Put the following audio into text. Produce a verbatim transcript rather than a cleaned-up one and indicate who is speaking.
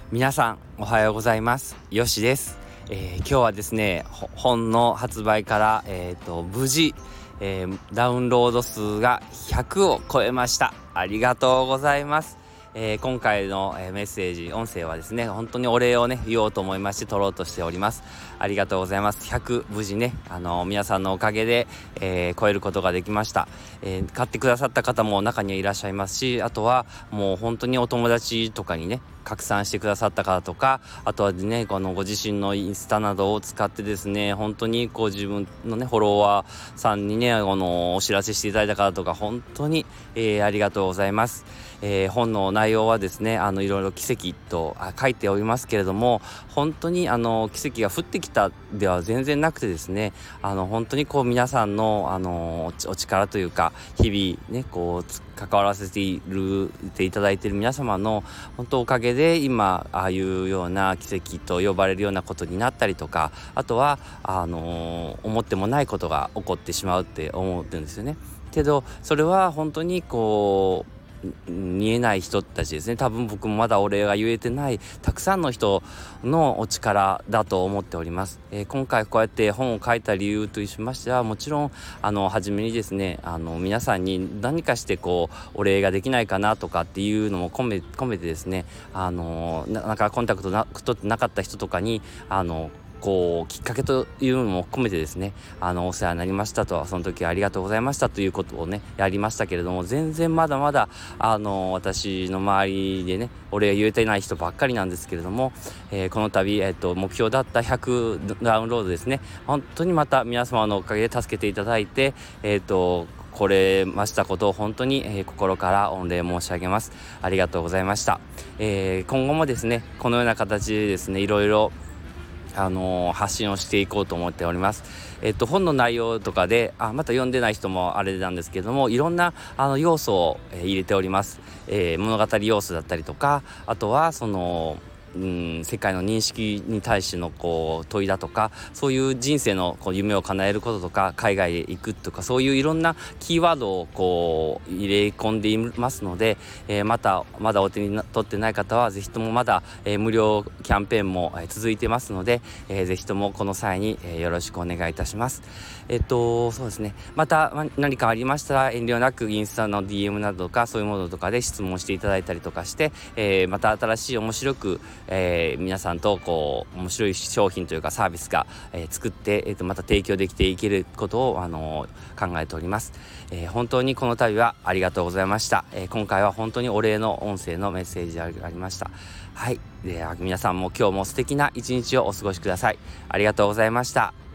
Speaker 1: 皆さんおはようございます。よしです。えー、今日はですね本の発売から、えー、と無事、えー、ダウンロード数がひゃくを超えました。ありがとうございます。えー、今回の、えー、メッセージ音声はですね本当にお礼をね言おうと思いまして撮ろうとしております。ありがとうございます。ひゃく無事ねあのー、皆さんのおかげで、えー、超えることができました。えー、買ってくださった方も中にはいらっしゃいますし、あとはもう本当にお友達とかにね拡散してくださった方とか、あとはねこのご自身のインスタなどを使ってですね本当にこう自分のねフォロワーさんにねこのお知らせしていただいた方とか本当に、えー、ありがとうございます。えー、本の内容はですねあのいろいろ奇跡と書いておりますけれども、本当にあの奇跡が降ってきたでは全然なくてですね、あの本当にこう皆さんのあのお力というか日々ねこう関わらせているていただいている皆様の本当おかげで今ああいうような奇跡と呼ばれるようなことになったりとか、あとはあの思ってもないことが起こってしまうって思ってるんですよね。けどそれは本当にこう見えない人たちですね。多分僕もまだお礼が言えてないたくさんの人のお力だと思っております。えー、今回こうやって本を書いた理由としましては、もちろんあの初めにですねあの皆さんに何かしてこうお礼ができないかなとかっていうのも込め込めてですね、あのななんかコンタクトな取ってなかった人とかにあのこうきっかけというのも込めてですねあのお世話になりましたと、その時はありがとうございましたということをねやりましたけれども、全然まだまだあの私の周りでねお礼言えてない人ばっかりなんですけれども、えー、この度、えー、と目標だったひゃくダウンロードですね、本当にまた皆様のおかげで助けていただいてえっ、ー、と来れましたことを本当に、えー、心から御礼申し上げます。ありがとうございました。えー、今後もですねこのような形でですねいろいろあのー、発信をしていこうと思っております。えっと本の内容とかであまた読んでない人もあれなんですけども、いろんなあの要素を、えー、入れております。えー、物語要素だったりとか、あとはそのうん世界の認識に対してのこう問いだとか、そういう人生のこう夢を叶えることとか、海外へ行くとか、そういういろんなキーワードをこう入れ込んでいますので、えー、またまだお手に取ってない方はぜひともまだ、えー、無料キャンペーンも、えー、続いてますので、えー、ぜひともこの際に、えー、よろしくお願いいたします。えっとそうですねまた何かありましたら遠慮なくインスタの ディーエム などとかそういうものとかで質問していただいたりとかして、えー、また新しい面白くえー、皆さんとこう面白い商品というかサービスが、えー、作って、えー、とまた提供できていけることを、あのー、考えております。えー、本当にこの度はありがとうございました。えー、今回は本当にお礼の音声のメッセージでありました。はい、では皆さんも今日も素敵な一日をお過ごしください。ありがとうございました。